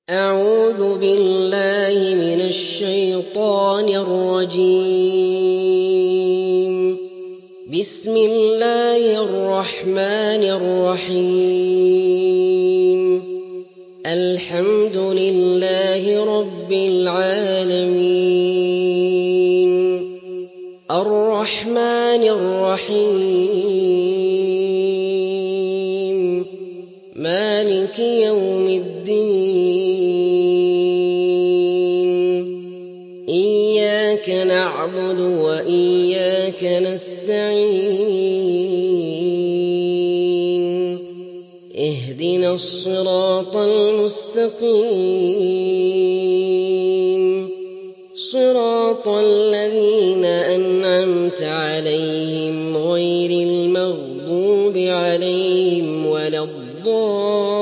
أعوذ بالله من الشيطان الرجيم. بسم الله الرحمن الرحيم. الحمد لله رب العالمين. الرحمن الرحيم. مالك يوم الدين. إياك نعبد وإياك نستعين. اهدنا الصراط المستقيم. صراط الذين أنعمت عليهم غير المغضوب عليهم ولا الضالين.